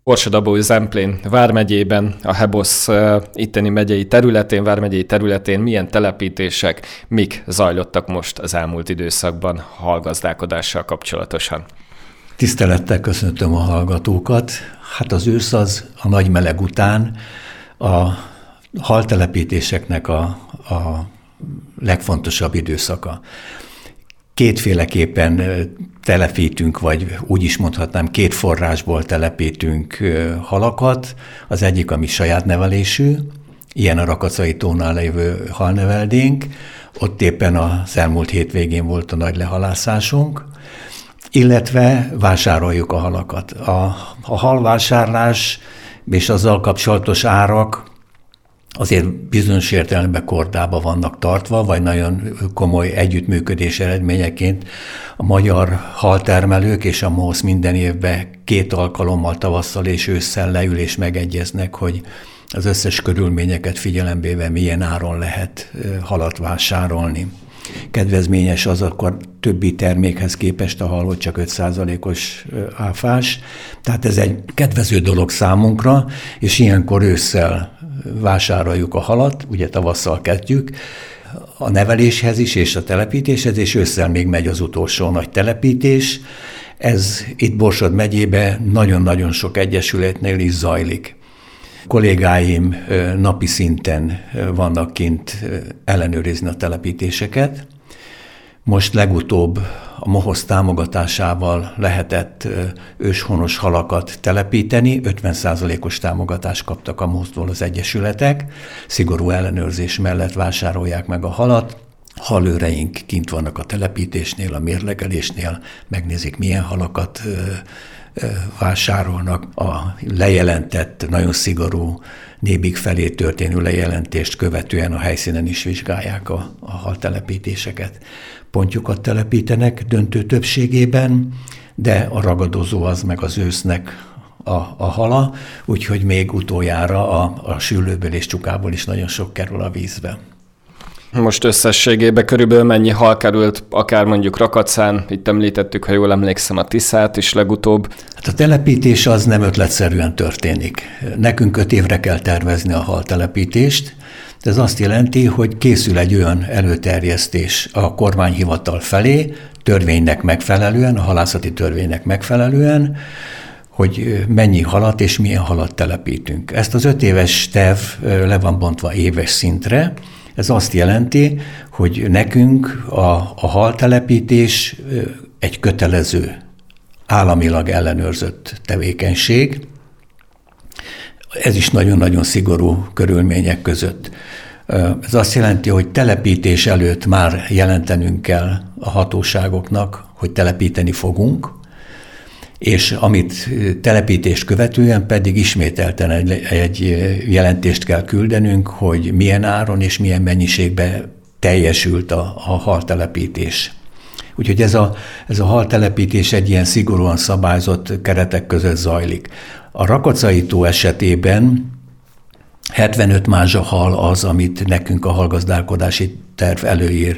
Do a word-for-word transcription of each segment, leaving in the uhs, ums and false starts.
Borsod-Abaúj-Zemplén vármegyében, a Hebosz itteni megyei területén, vármegyei területén milyen telepítések, mik zajlottak most az elmúlt időszakban hallgazdálkodással kapcsolatosan? Tisztelettel köszöntöm a hallgatókat. Hát az ősz az a nagy meleg után a haltelepítéseknek a, a legfontosabb időszaka. Kétféleképpen telepítünk, vagy úgy is mondhatnám, két forrásból telepítünk halakat. Az egyik, ami saját nevelésű, ilyen a Rakacai-tónál lévő halneveldénk. Ott éppen az elmúlt hétvégén volt a nagy lehalászásunk, illetve vásároljuk a halakat. A, a halvásárlás és azzal kapcsolatos árak azért bizonyos értelemben kordába vannak tartva, vagy nagyon komoly együttműködés eredményeként a magyar haltermelők és a MOHOSZ minden évben két alkalommal tavasszal és ősszel leül és megegyeznek, hogy az összes körülményeket figyelembe véve milyen áron lehet halat vásárolni. Kedvezményes az akkor többi termékhez képest a hal, hogy csak öt százalékos áfás. Tehát ez egy kedvező dolog számunkra, és ilyenkor ősszel vásároljuk a halat, ugye tavasszal kezdjük, a neveléshez is és a telepítéshez, és ősszel még megy az utolsó nagy telepítés. Ez itt Borsod megyében nagyon-nagyon sok egyesületnél is zajlik. Kollégáim napi szinten vannak kint ellenőrizni a telepítéseket. Most legutóbb a MOHOSZ támogatásával lehetett őshonos halakat telepíteni, ötven százalékos támogatást kaptak a MOHOSZ-tól az egyesületek, szigorú ellenőrzés mellett vásárolják meg a halat. Halőreink kint vannak a telepítésnél, a mérlegelésnél, megnézik milyen halakat vásárolnak, a lejelentett, nagyon szigorú nébig felé történő lejelentést követően a helyszínen is vizsgálják a, a haltelepítéseket. Pontjukat telepítenek döntő többségében, de a ragadozó az meg az ősznek a, a hala, úgyhogy még utoljára a, a sülőből és csukából is nagyon sok kerül a vízbe. Most összességében körülbelül mennyi hal került, akár mondjuk Rakacán, itt említettük, ha jól emlékszem, a Tiszát is legutóbb. Hát a telepítés az nem ötletszerűen történik. Nekünk öt évre kell tervezni a haltelepítést. Ez azt jelenti, hogy készül egy olyan előterjesztés a kormányhivatal felé, törvénynek megfelelően, a halászati törvénynek megfelelően, hogy mennyi halat és milyen halat telepítünk. Ezt az öt éves terv le van bontva éves szintre. Ez azt jelenti, hogy nekünk a, a haltelepítés egy kötelező, államilag ellenőrzött tevékenység. Ez is nagyon-nagyon szigorú körülmények között. Ez azt jelenti, hogy telepítés előtt már jelentenünk kell a hatóságoknak, hogy telepíteni fogunk, és amit telepítés követően pedig ismételten egy, egy jelentést kell küldenünk, hogy milyen áron és milyen mennyiségben teljesült a, a haltelepítés. Úgyhogy ez a, ez a haltelepítés egy ilyen szigorúan szabályzott keretek között zajlik. A Rakacai-tó esetében hetvenöt mázsa hal az, amit nekünk a halgazdálkodási terv előír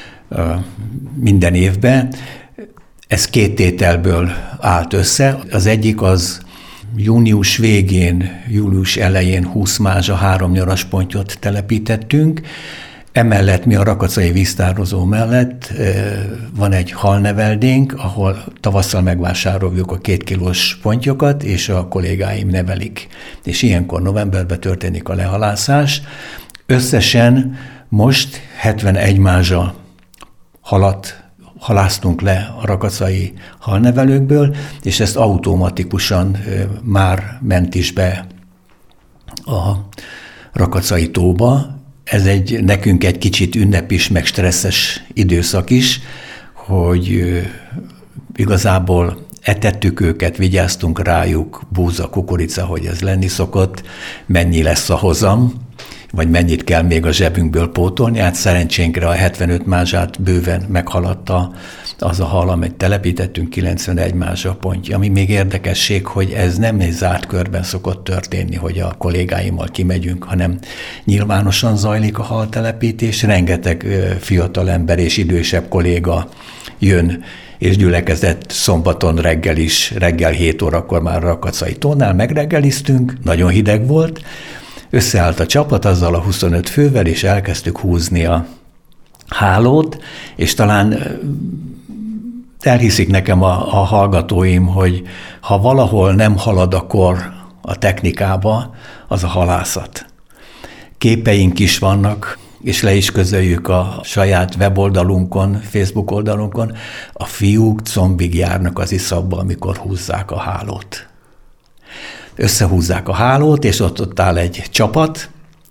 minden évben. Ez két tételből állt össze. Az egyik az június végén, július elején húsz mázsa három nyaraspontyot telepítettünk. Emellett mi a rakacai víztározó mellett van egy halneveldénk, ahol tavasszal megvásároljuk a két kilós pontyokat, és a kollégáim nevelik. És ilyenkor novemberben történik a lehalászás. Összesen most hetvenegy mázsa halat halásztunk le a rakacai halnevelőkből, és ezt automatikusan már ment is be a Rakacai-tóba. Ez egy, nekünk egy kicsit ünnep is, meg stresszes időszak is, hogy igazából etettük őket, vigyáztunk rájuk, búza, kukorica, hogy ez lenni szokott, mennyi lesz a hozam, vagy mennyit kell még a zsebünkből pótolni. Hát szerencsénkre a hetvenöt mázsát bőven meghaladta az a hal, amit telepítettünk, kilencvenegy mázsa pontja. Ami még érdekesség, hogy ez nem egy zárt körben szokott történni, hogy a kollégáimmal kimegyünk, hanem nyilvánosan zajlik a haltelepítés. Rengeteg fiatal ember és idősebb kolléga jön és gyülekezett szombaton reggel is, reggel hét órakor már Rakacai tónál megreggeliztünk, nagyon hideg volt, összeállt a csapat azzal a huszonöt fővel, és elkezdtük húzni a hálót, és talán elhiszik nekem a, a hallgatóim, hogy ha valahol nem halad a kor a technikába, az a halászat. Képeink is vannak, és le is közöljük a saját weboldalunkon, Facebook oldalunkon, a fiúk combig járnak az iszapba, amikor húzzák a hálót. Összehúzzák a hálót, és ott, ott áll egy csapat,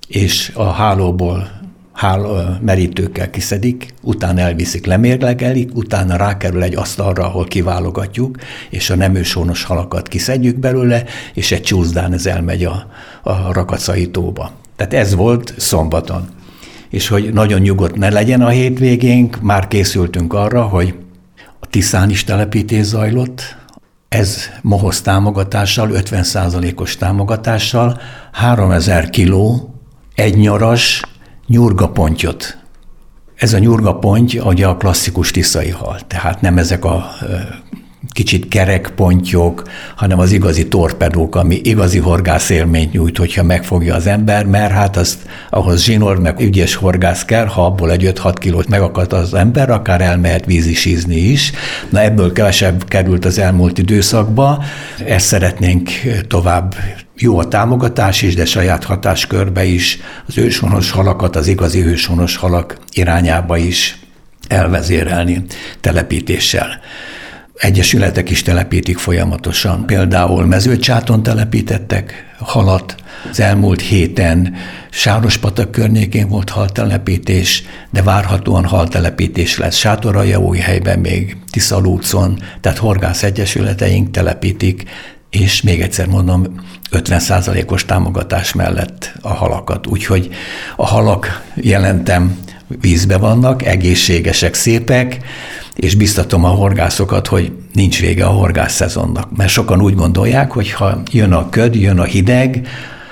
és a hálóból háló, merítőkkel kiszedik, utána elviszik, lemérlegelik, utána rákerül egy asztalra, ahol kiválogatjuk, és a nem őshonos halakat kiszedjük belőle, és egy csúszdán ez elmegy a, a Rakacai tóba. Tehát ez volt szombaton. És hogy nagyon nyugodt ne legyen a hétvégénk, már készültünk arra, hogy a Tiszán is telepítés zajlott, ez MOHOZ támogatással, ötven százalékos támogatással háromezer kiló egynyaras nyurgapontyot. Ez a nyurgaponty ugye a klasszikus tiszai hal, tehát nem ezek a kicsit kerek pontyok, hanem az igazi torpedók, ami igazi horgászélményt nyújt, hogyha megfogja az ember, mert hát azt ahhoz zsinór, meg ügyes horgász kell, ha abból egy öt-hat kilót megakad az ember, akár elmehet vízisízni is. Na ebből kevesebb került az elmúlt időszakba, ezt szeretnénk tovább. Jó a támogatás is, de saját hatáskörbe is az őshonos halakat, az igazi őshonos halak irányába is elvezérelni telepítéssel. Egyesületek is telepítik folyamatosan. Például Mezőcsáton telepítettek halat. Az elmúlt héten Sárospatak környékén volt haltelepítés, de várhatóan haltelepítés lesz Sátoraljaújhelyben, még Tiszalúcon, tehát horgász egyesületeink telepítik, és még egyszer mondom, ötven százalékos támogatás mellett a halakat. Úgyhogy a halak jelentem vízbe vannak, egészségesek, szépek, és biztatom a horgászokat, hogy nincs vége a horgász szezonnak. Mert sokan úgy gondolják, hogy ha jön a köd, jön a hideg,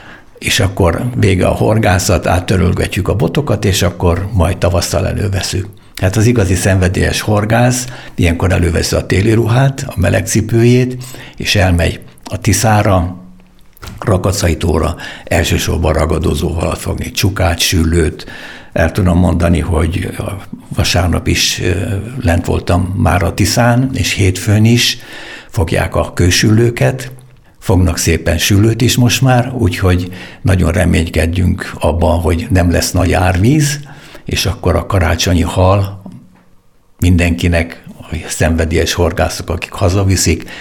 és akkor vége a horgászat, áttörölgetjük a botokat, és akkor majd tavasszal előveszünk. Tehát az igazi szenvedélyes horgász ilyenkor előveszi a téli ruhát, a melegcipőjét, és elmegy a Tiszára, Rakacai tóra, elsősorban ragadozóval fogni, csukát, süllőt. El tudom mondani, hogy vasárnap is lent voltam már a Tiszán, és hétfőn is fogják a kősüllőket, fognak szépen süllőt is most már, úgyhogy nagyon reménykedjünk abban, hogy nem lesz nagy árvíz, és akkor a karácsonyi hal mindenkinek, a szenvedélyes horgászok, akik hazaviszik,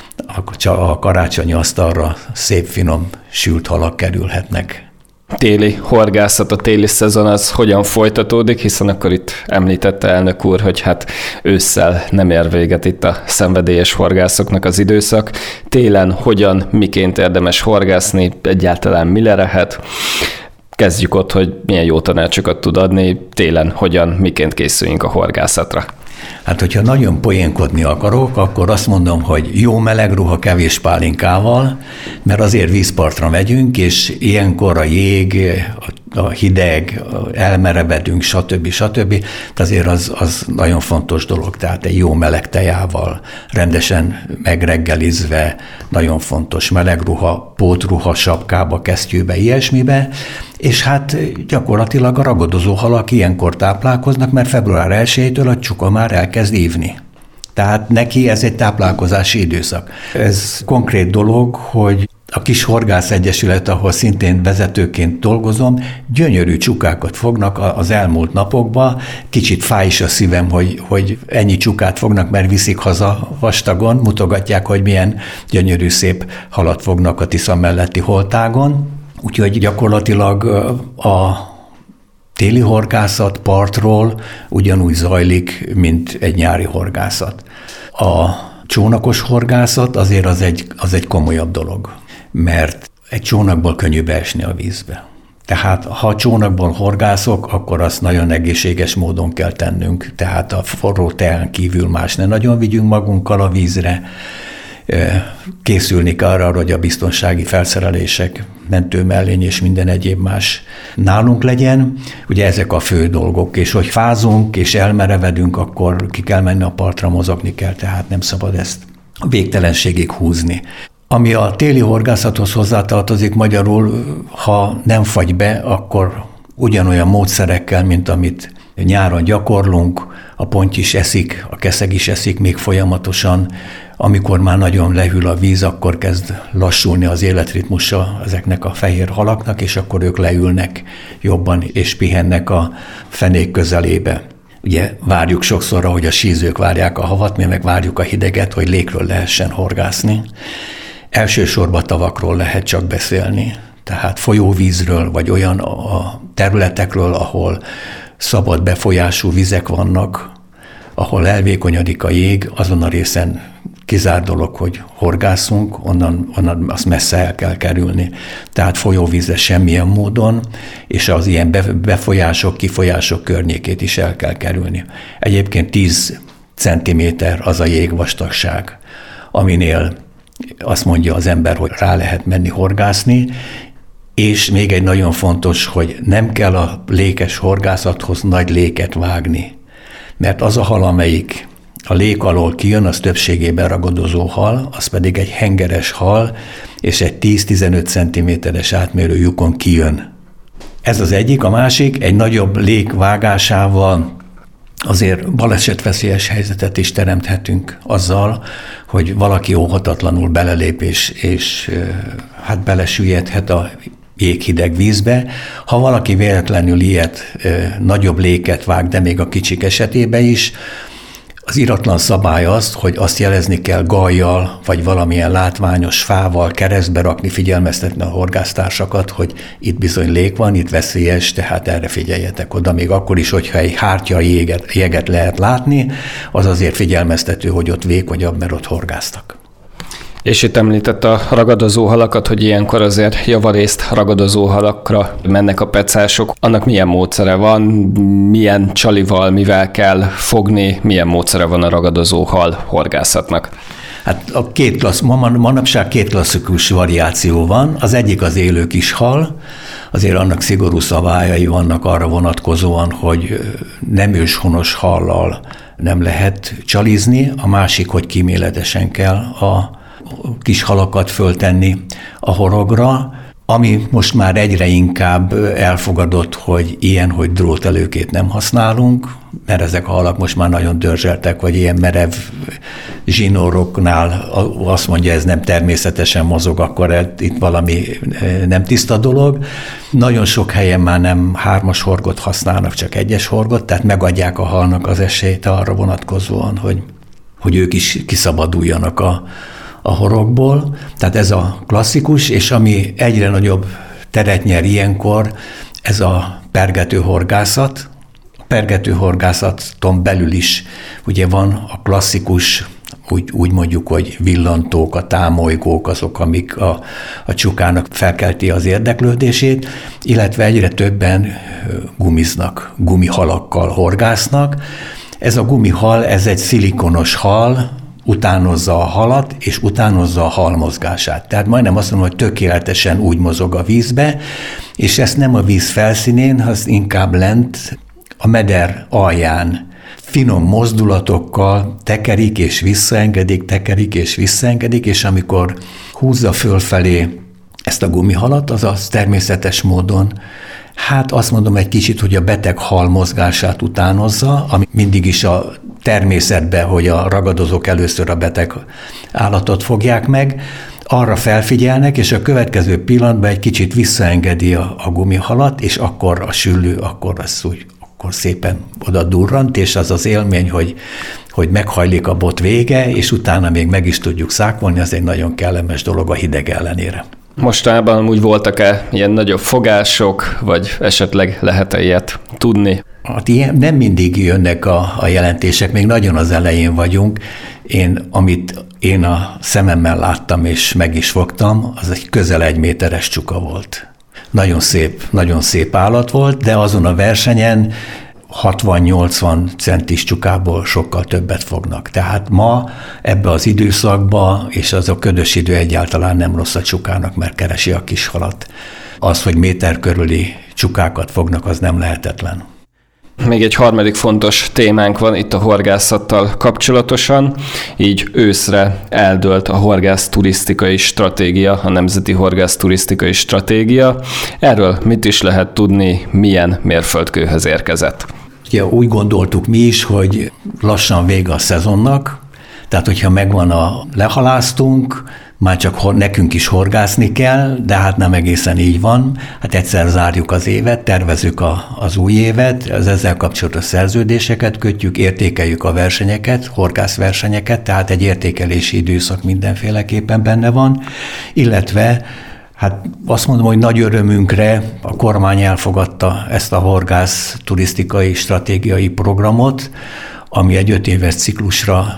a karácsonyi asztalra szép, finom, sült halak kerülhetnek. Téli horgászat, a téli szezon az hogyan folytatódik, hiszen akkor itt említette elnök úr, hogy hát ősszel nem ér véget itt a szenvedélyes horgászoknak az időszak. Télen hogyan, miként érdemes horgászni, egyáltalán mi lehet? Kezdjük ott, hogy milyen jó tanácsokat tud adni, télen hogyan, miként készüljünk a horgászatra. Hát, hogyha nagyon poénkodni akarok, akkor azt mondom, hogy jó meleg ruha kevés pálinkával, mert azért vízpartra megyünk, és ilyenkor a jég, a hideg, elmerevedünk, stb. stb. Tehát azért az, az nagyon fontos dolog, tehát egy jó meleg tejával, rendesen megreggelizve, nagyon fontos meleg ruha, pótruha, sapkába, kesztyűbe, ilyesmibe, és hát gyakorlatilag a ragadozó halak ilyenkor táplálkoznak, mert február elsejétől a csuka már elkezd ívni. Tehát neki ez egy táplálkozási időszak. Ez konkrét dolog, hogy a kis horgász egyesület, ahol szintén vezetőként dolgozom, gyönyörű csukákat fognak az elmúlt napokban. Kicsit fáj is a szívem, hogy, hogy ennyi csukát fognak, mert viszik haza vastagon, mutogatják, hogy milyen gyönyörű szép halat fognak a Tisza melletti holtágon. Úgyhogy gyakorlatilag a téli horgászat partról ugyanúgy zajlik, mint egy nyári horgászat. A csónakos horgászat azért az egy, az egy komolyabb dolog, mert egy csónakból könnyű beesni a vízbe. Tehát ha a csónakból horgászok, akkor azt nagyon egészséges módon kell tennünk, tehát a forró teán kívül más ne nagyon vigyünk magunkkal a vízre, készülni kell arra, hogy a biztonsági felszerelések, mentőmellény és minden egyéb más nálunk legyen. Ugye ezek a fő dolgok, és hogy fázunk és elmerevedünk, akkor ki kell menni a partra, mozogni kell, tehát nem szabad ezt a végtelenségig húzni. Ami a téli horgászathoz hozzátartozik, magyarul, ha nem fagy be, akkor ugyanolyan módszerekkel, mint amit nyáron gyakorlunk, a ponty is eszik, a keszeg is eszik még folyamatosan. Amikor már nagyon lehűl a víz, akkor kezd lassulni az életritmusa ezeknek a fehér halaknak, és akkor ők leülnek jobban, és pihennek a fenék közelébe. Ugye várjuk sokszor, hogy a sízők várják a havat, mi meg várjuk a hideget, hogy légről lehessen horgászni. Elsősorban tavakról lehet csak beszélni, tehát folyóvízről, vagy olyan a területekről, ahol szabad befolyású vizek vannak, ahol elvékonyodik a jég, azon a részen kizár dolog, hogy horgászunk, onnan, onnan azt messze el kell kerülni. Tehát folyóvízre semmilyen módon, és az ilyen befolyások, kifolyások környékét is el kell kerülni. Egyébként tíz centiméter az a jégvastagság, aminél azt mondja az ember, hogy rá lehet menni horgászni, és még egy nagyon fontos, hogy nem kell a lékes horgászathoz nagy léket vágni, mert az a hal, amelyik a lék alól kijön, az többségében ragadozó hal, az pedig egy hengeres hal, és egy tíz-tizenöt centiméteres átmérő lyukon kijön. Ez az egyik, a másik, egy nagyobb lék vágásával azért balesetveszélyes helyzetet is teremthetünk azzal, hogy valaki óhatatlanul belelép, és, és hát belesüllyedhet a jéghideg vízbe. Ha valaki véletlenül ilyet nagyobb léket vág, de még a kicsik esetében is, az iratlan szabály az, hogy azt jelezni kell gajjal, vagy valamilyen látványos fával keresztbe rakni, figyelmeztetni a horgásztársakat, hogy itt bizony lég van, itt veszélyes, tehát erre figyeljetek oda. Még akkor is, hogyha egy hártya jéget, jeget lehet látni, az azért figyelmeztető, hogy ott vékonyabb, mert ott horgáztak. És itt említett a ragadozó halakat, hogy ilyenkor azért javarészt ragadozó halakra mennek a pecások. Annak milyen módszere van, milyen csalival, mivel kell fogni, milyen módszere van a ragadozó hal horgászatnak? Hát a két klassz, manapság két klasszikus variáció van. Az egyik az élő kis hal, azért annak szigorú szabályai vannak arra vonatkozóan, hogy nem őshonos hallal nem lehet csalizni. A másik, hogy kíméletesen kell a kis halakat föltenni a horogra, ami most már egyre inkább elfogadott, hogy ilyen, hogy drótelőkét nem használunk, mert ezek a halak most már nagyon dörzseltek, vagy ilyen merev zsinóroknál azt mondja, ez nem természetesen mozog, akkor itt valami nem tiszta dolog. Nagyon sok helyen már nem hármas horgot használnak, csak egyes horgot, tehát megadják a halnak az esélyt arra vonatkozóan, hogy, hogy ők is kiszabaduljanak a a horogból, tehát ez a klasszikus, és ami egyre nagyobb teret nyer ilyenkor, ez a pergető horgászat. A pergető horgászaton belül is ugye van a klasszikus, úgy, úgy mondjuk, hogy villantók, a támolygók, azok, amik a, a csukának felkelti az érdeklődését, illetve egyre többen gumiznak, gumihalakkal horgásznak. Ez a gumihal, ez egy szilikonos hal, utánozza a halat, és utánozza a hal mozgását. Tehát majdnem azt mondom, hogy tökéletesen úgy mozog a vízbe, és ezt nem a víz felszínén, hanem inkább lent a meder alján finom mozdulatokkal tekerik és visszaengedik, tekerik és visszaengedik, és amikor húzza fölfelé ezt a gumihalat, azaz természetes módon, hát azt mondom egy kicsit, hogy a beteg hal mozgását utánozza, ami mindig is a természetben, hogy a ragadozók először a beteg állatot fogják meg, arra felfigyelnek, és a következő pillanatban egy kicsit visszaengedi a, a gumihalat, és akkor a süllő, akkor az úgy, akkor szépen oda durrant, és az az élmény, hogy, hogy meghajlik a bot vége, és utána még meg is tudjuk szákolni, az egy nagyon kellemes dolog a hideg ellenére. Mostanában úgy voltak-e ilyen nagyobb fogások, vagy esetleg lehet-e ilyet tudni? Hát ilyen, nem mindig jönnek a, a jelentések, még nagyon az elején vagyunk. Én, amit én a szememmel láttam és meg is fogtam, az egy közel egy méteres csuka volt. Nagyon szép, nagyon szép állat volt, de azon a versenyen hatvan-nyolcvan centis csukából sokkal többet fognak. Tehát ma ebbe az időszakba, és az a ködös idő egyáltalán nem rossz a csukának, mert keresi a kis halat. Az, hogy méter körüli csukákat fognak, az nem lehetetlen. Még egy harmadik fontos témánk van itt a horgászattal kapcsolatosan, így őszre eldőlt a horgász turisztikai stratégia, a Nemzeti Horgász Turisztikai Stratégia. Erről mit is lehet tudni, milyen mérföldkőhöz érkezett? Ja, úgy gondoltuk mi is, hogy lassan vége a szezonnak, tehát hogyha megvan a lehaláztunk, már csak nekünk is horgászni kell, de hát nem egészen így van. Hát egyszer zárjuk az évet, tervezzük a, az új évet, az ezzel kapcsolatos szerződéseket kötjük, értékeljük a versenyeket, horgászversenyeket, tehát egy értékelési időszak mindenféleképpen benne van, illetve hát azt mondom, hogy nagy örömünkre a kormány elfogadta ezt a horgász turisztikai stratégiai programot, ami egy öt éves ciklusra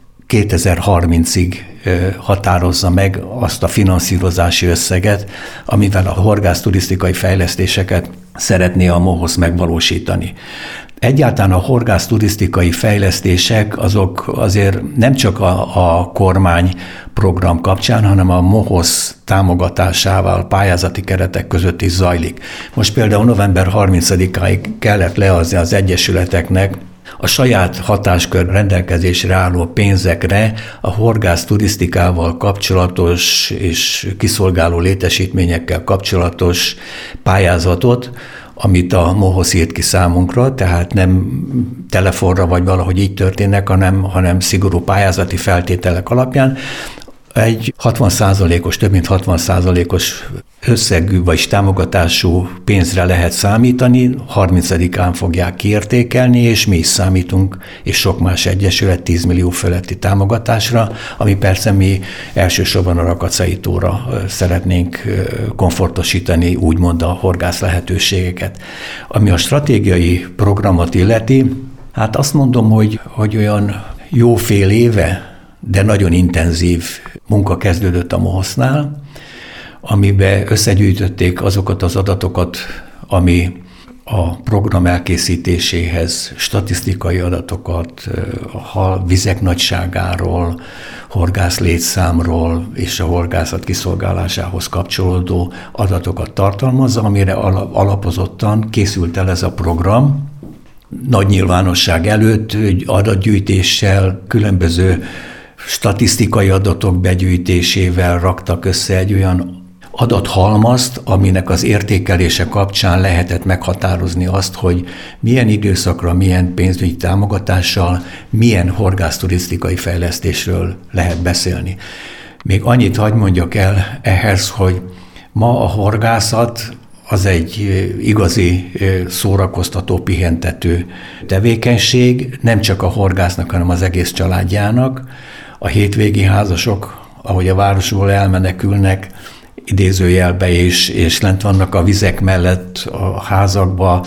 kétezer-harmincig határozza meg azt a finanszírozási összeget, amivel a horgász turisztikai fejlesztéseket szeretné a MOHOSZ megvalósítani. Egyáltalán a horgász turisztikai fejlesztések azok azért nem csak a, a kormány program kapcsán, hanem a MOHOSZ támogatásával, pályázati keretek között is zajlik. Most például november harmincadikáig kellett leadni az egyesületeknek a saját hatáskör rendelkezésre álló pénzekre a horgász turisztikával kapcsolatos és kiszolgáló létesítményekkel kapcsolatos pályázatot, amit a MOHOSZ írt ki számunkra, tehát nem telefonra vagy valahogy így történnek, hanem, hanem szigorú pályázati feltételek alapján. Egy hatvan százalékos, több mint hatvan százalékos összegű vagy támogatású pénzre lehet számítani, harmincadikán fogják kiértékelni, és mi is számítunk, és sok más egyesület tíz millió feletti támogatásra, ami persze mi elsősorban a Rakacai tóra szeretnénk komfortosítani, úgymond a horgász lehetőségeket. Ami a stratégiai programot illeti, hát azt mondom, hogy, hogy olyan jó fél éve, de nagyon intenzív munka kezdődött a MOHOSZ-nál, amiben összegyűjtötték azokat az adatokat, ami a program elkészítéséhez statisztikai adatokat, a vizek nagyságáról, horgász létszámról és a horgászat kiszolgálásához kapcsolódó adatokat tartalmazza, amire alapozottan készült el ez a program. Nagy nyilvánosság előtt adatgyűjtéssel, különböző statisztikai adatok begyűjtésével raktak össze egy olyan adathalmazt, aminek az értékelése kapcsán lehetett meghatározni azt, hogy milyen időszakra, milyen pénzügyi támogatással, milyen horgászturisztikai fejlesztésről lehet beszélni. Még annyit hadd mondjak el ehhez, hogy ma a horgászat az egy igazi szórakoztató, pihentető tevékenység, nem csak a horgásznak, hanem az egész családjának. A hétvégi házasok, ahogy a városból elmenekülnek, idézőjelbe és, és lent vannak a vizek mellett a házakba,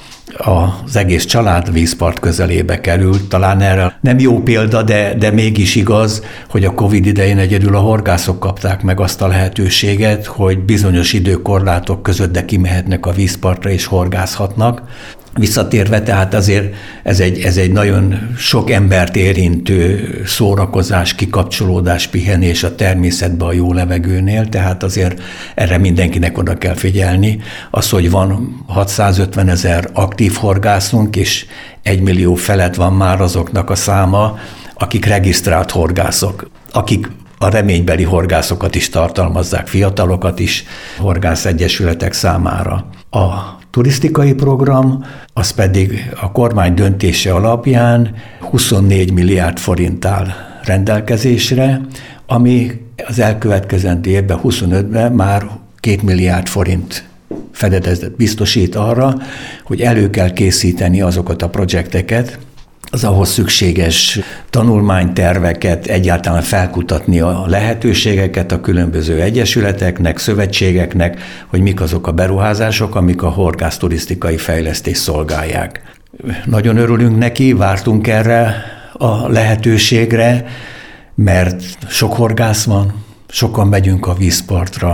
az egész család vízpart közelébe került. Talán erre nem jó példa, de, de mégis igaz, hogy a Covid idején egyedül a horgászok kapták meg azt a lehetőséget, hogy bizonyos időkorlátok között de kimehetnek a vízpartra és horgászhatnak. Visszatérve, tehát azért ez egy, ez egy nagyon sok embert érintő szórakozás, kikapcsolódás, pihenés a természetben, a jó levegőnél, tehát azért erre mindenkinek oda kell figyelni. Az, hogy van hatszázötven ezer aktív horgászunk, és egy millió felett van már azoknak a száma, akik regisztrált horgászok, akik a reménybeli horgászokat is tartalmazzák, fiatalokat is horgászegyesületek számára. A turisztikai program, az pedig a kormány döntése alapján huszonnégy milliárd forint áll rendelkezésre, ami az elkövetkezendő évben, huszonötben már két milliárd forint fedezetet biztosít arra, hogy elő kell készíteni azokat a projekteket, az ahhoz szükséges tanulmányterveket, egyáltalán felkutatni a lehetőségeket a különböző egyesületeknek, szövetségeknek, hogy mik azok a beruházások, amik a horgászturisztikai fejlesztést szolgálják. Nagyon örülünk neki, vártunk erre a lehetőségre, mert sok horgász van, sokan megyünk a vízpartra,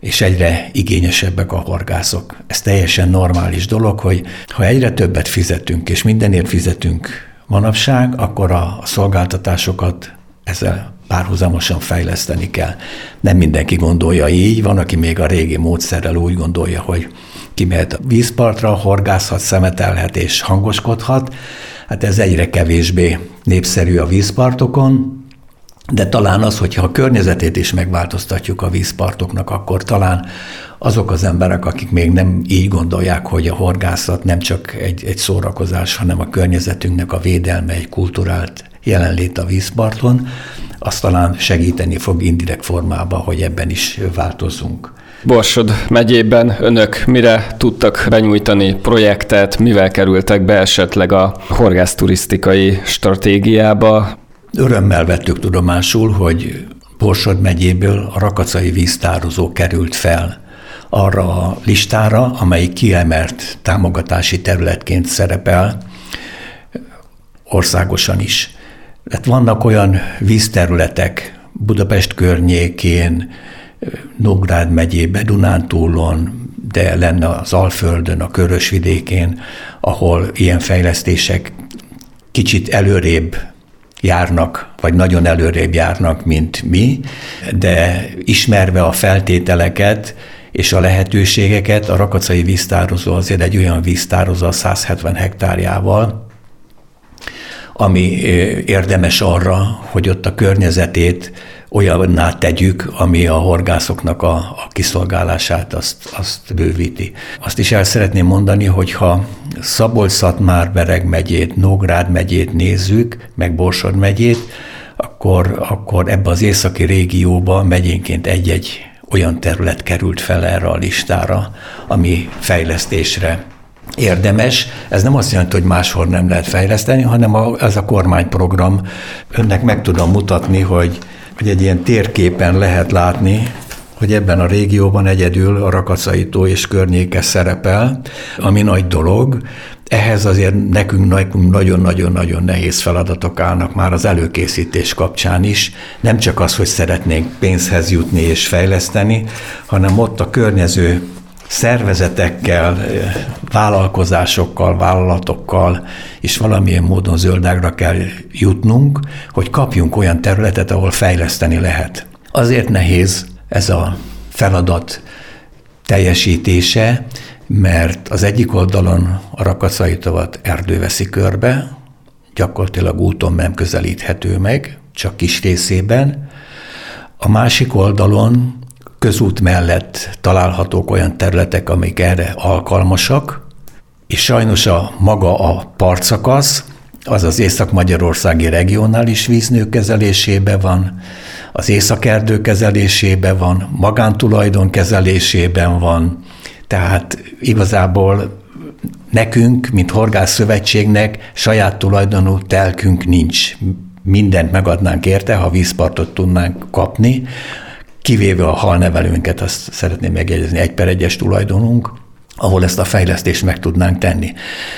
és egyre igényesebbek a horgászok. Ez teljesen normális dolog, hogy ha egyre többet fizetünk, és mindenért fizetünk manapság, akkor a szolgáltatásokat ezzel párhuzamosan fejleszteni kell. Nem mindenki gondolja így, van, aki még a régi módszerrel úgy gondolja, hogy kimehet a vízpartra, horgászhat, szemetelhet és hangoskodhat. Hát ez egyre kevésbé népszerű a vízpartokon, de talán az, hogyha a környezetét is megváltoztatjuk a vízpartoknak, akkor talán azok az emberek, akik még nem így gondolják, hogy a horgászat nem csak egy, egy szórakozás, hanem a környezetünknek a védelme, egy kulturált jelenlét a vízparton, azt talán segíteni fog indirekt formában, hogy ebben is változzunk. Borsod megyében önök mire tudtak benyújtani projektet, mivel kerültek be esetleg a horgászturisztikai stratégiába? Örömmel vettük tudomásul, hogy Borsod megyéből a rakacai víztározó került fel arra a listára, amelyik kiemelt támogatási területként szerepel országosan is. Hát vannak olyan vízterületek Budapest környékén, Nógrád megyében, Dunántúlon, de lenne az Alföldön, a Körösvidékén, ahol ilyen fejlesztések kicsit előrébb járnak, vagy nagyon előrébb járnak, mint mi, de ismerve a feltételeket és a lehetőségeket, a rakacai víztározó azért egy olyan víztározó a száz hetven hektárjával, ami érdemes arra, hogy ott a környezetét olyanná tegyük, ami a horgászoknak a, a kiszolgálását azt, azt bővíti. Azt is el szeretném mondani, hogy ha Szabolcs-Szatmár-Bereg megyét, Nógrád megyét nézzük, meg Borsod megyét, akkor, akkor ebbe az északi régióba megyénként egy-egy olyan terület került fel erre a listára, ami fejlesztésre érdemes. Ez nem azt jelenti, hogy máshol nem lehet fejleszteni, hanem a, ez a kormányprogram. Önnek meg tudom mutatni, hogy, hogy egy ilyen térképen lehet látni, hogy ebben a régióban egyedül a Rakacai-tó és környéke szerepel, ami nagy dolog. Ehhez azért nekünk nagyon-nagyon-nagyon nehéz feladatok állnak már az előkészítés kapcsán is. Nem csak az, hogy szeretnénk pénzhez jutni és fejleszteni, hanem ott a környező szervezetekkel, vállalkozásokkal, vállalatokkal is valamilyen módon zöldágra kell jutnunk, hogy kapjunk olyan területet, ahol fejleszteni lehet. Azért nehéz ez a feladat teljesítése, mert az egyik oldalon a Rakacai-tovat erdő veszi körbe, gyakorlatilag úton nem közelíthető meg, csak kis részében. A másik oldalon közút mellett találhatók olyan területek, amik erre alkalmasak, és sajnos a maga a partszakasz, az az észak-magyarországi regionális víznők kezelésében van, az északerdő kezelésében van, magántulajdon kezelésében van, tehát igazából nekünk, mint Horgászszövetségnek saját tulajdonú telkünk nincs. Mindent megadnánk érte, ha vízpartot tudnánk kapni, kivéve a halnevelőnket, azt szeretném megjegyezni, egy per egyes tulajdonunk, ahol ezt a fejlesztést meg tudnánk tenni.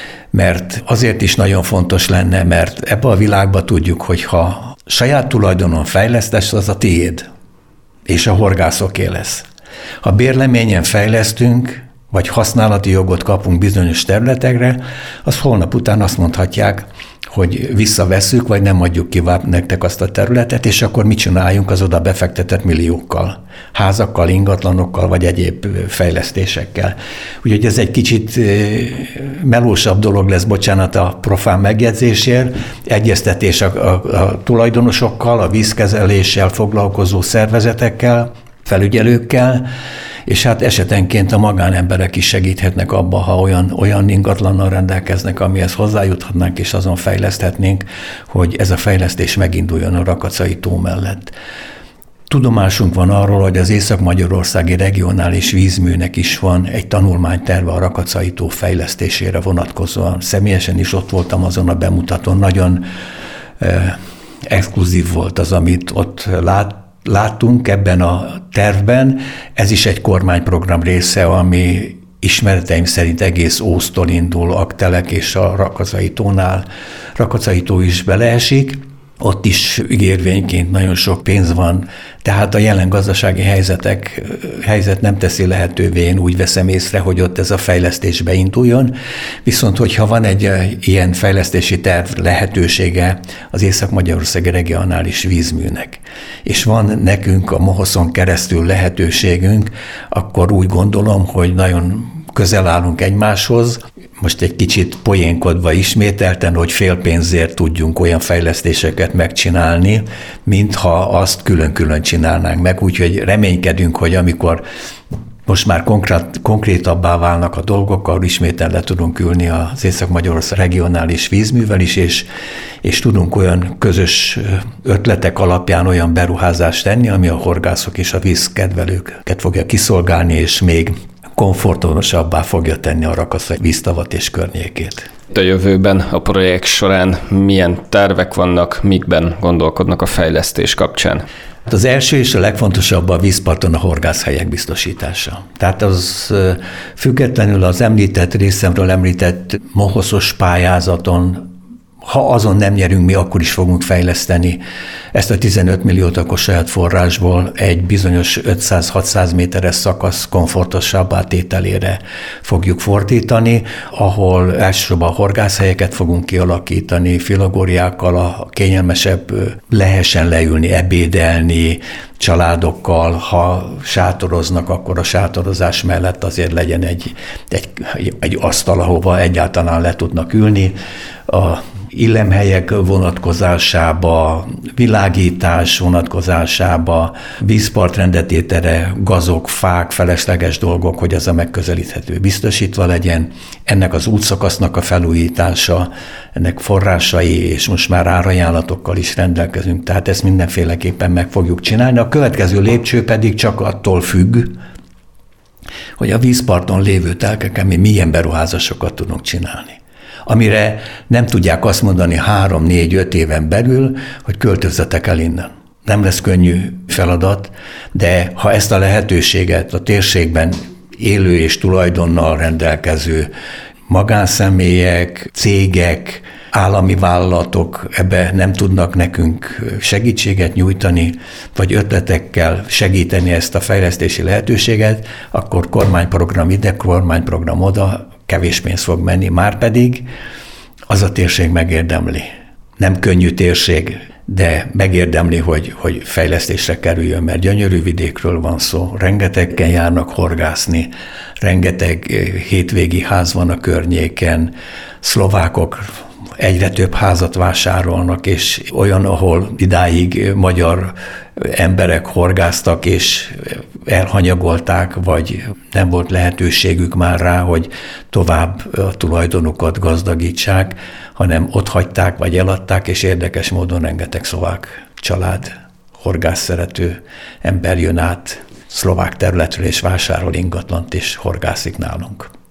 Mert azért is nagyon fontos lenne, mert ebbe a világba tudjuk, hogy ha saját tulajdonon fejlesztesz, az a tiéd, és a horgászoké lesz. Ha bérleményen fejlesztünk, vagy használati jogot kapunk bizonyos területekre, az holnap után azt mondhatják, hogy visszavesszük, vagy nem adjuk ki nektek azt a területet, és akkor mit csináljunk az oda befektetett milliókkal, házakkal, ingatlanokkal, vagy egyéb fejlesztésekkel. Úgyhogy ez egy kicsit melósabb dolog lesz, bocsánat a profán megjegyzésért, egyeztetés a, a, a tulajdonosokkal, a vízkezeléssel foglalkozó szervezetekkel, felügyelőkkel, és hát esetenként a magánemberek is segíthetnek abba, ha olyan, olyan ingatlannal rendelkeznek, amihez hozzájuthatnánk, és azon fejleszthetnénk, hogy ez a fejlesztés meginduljon a Rakacai-tó mellett. Tudomásunk van arról, hogy az Észak-Magyarországi Regionális Vízműnek is van egy tanulmányterve a Rakacai-tó fejlesztésére vonatkozóan. Személyesen is ott voltam azon a bemutatón, nagyon eh, exkluzív volt az, amit ott lát, láttunk ebben a tervben. Ez is egy kormányprogram része, ami ismereteim szerint egész Ósztól indul, Aktelek és a Rakacai-tónál, Rakacai-tó is beleesik. ott is ígérvényként nagyon sok pénz van, tehát a jelen gazdasági helyzetek, helyzet nem teszi lehetővé, én úgy veszem észre, hogy ott ez a fejlesztés beinduljon, viszont hogyha van egy ilyen fejlesztési terv lehetősége az Észak-Magyarországi Regionális Vízműnek, és van nekünk a Mohoszon keresztül lehetőségünk, akkor úgy gondolom, hogy nagyon közel állunk egymáshoz, most egy kicsit poénkodva ismételten, hogy fél pénzért tudjunk olyan fejlesztéseket megcsinálni, mintha azt külön-külön csinálnánk meg. Úgyhogy reménykedünk, hogy amikor most már konkrét, konkrétabbá válnak a dolgok, akkor isméten le tudunk ülni az Észak-Magyarország Regionális Vízművel is, és, és tudunk olyan közös ötletek alapján olyan beruházást tenni, ami a horgászok és a vízkedvelőket fogja kiszolgálni, és még komfortosabbá fogja tenni a Rakaszai víztavat és környékét. A jövőben a projekt során milyen tervek vannak, mikben gondolkodnak a fejlesztés kapcsán? Az első és a legfontosabb a vízparton a horgászhelyek biztosítása. Tehát az függetlenül az említett részemről említett Mohoszos pályázaton, ha azon nem nyerünk, mi akkor is fogunk fejleszteni ezt a tizenöt milliót akkor saját forrásból egy bizonyos ötszáz-hatszáz méteres szakasz komfortosabbá tételére fogjuk fordítani, ahol elsősorban horgászhelyeket fogunk kialakítani, filagóriákkal, a kényelmesebb lehessen leülni, ebédelni, családokkal, ha sátoroznak, akkor a sátorozás mellett azért legyen egy, egy, egy asztal, ahova egyáltalán le tudnak ülni. A illemhelyek vonatkozásába, világítás vonatkozásába, vízpart rendetétere, gazok, fák, felesleges dolgok, hogy ez a megközelíthető biztosítva legyen. Ennek az útszakasznak a felújítása, ennek forrásai, és most már árajánlatokkal is rendelkezünk, tehát ezt mindenféleképpen meg fogjuk csinálni. A következő lépcső pedig csak attól függ, hogy a vízparton lévő telkeken mi milyen beruházásokat tudunk csinálni, amire nem tudják azt mondani három, négy, öt éven belül, hogy költözzetek el innen. Nem lesz könnyű feladat, de ha ezt a lehetőséget a térségben élő és tulajdonnal rendelkező magánszemélyek, cégek, állami vállalatok ebbe nem tudnak nekünk segítséget nyújtani, vagy ötletekkel segíteni ezt a fejlesztési lehetőséget, akkor kormányprogram ide, kormányprogram oda, kevés pénz fog menni, márpedig az a térség megérdemli. Nem könnyű térség, de megérdemli, hogy, hogy fejlesztésre kerüljön, mert gyönyörű vidékről van szó, rengetegen járnak horgászni, rengeteg hétvégi ház van a környéken, szlovákok egyre több házat vásárolnak, és olyan, ahol idáig magyar emberek horgáztak, és elhanyagolták, vagy nem volt lehetőségük már rá, hogy tovább a tulajdonukat gazdagítsák, hanem ott hagyták, vagy eladták, és érdekes módon rengeteg szlovák család, horgászszerető ember jön át szlovák területről, és vásárol ingatlant, és horgászik nálunk.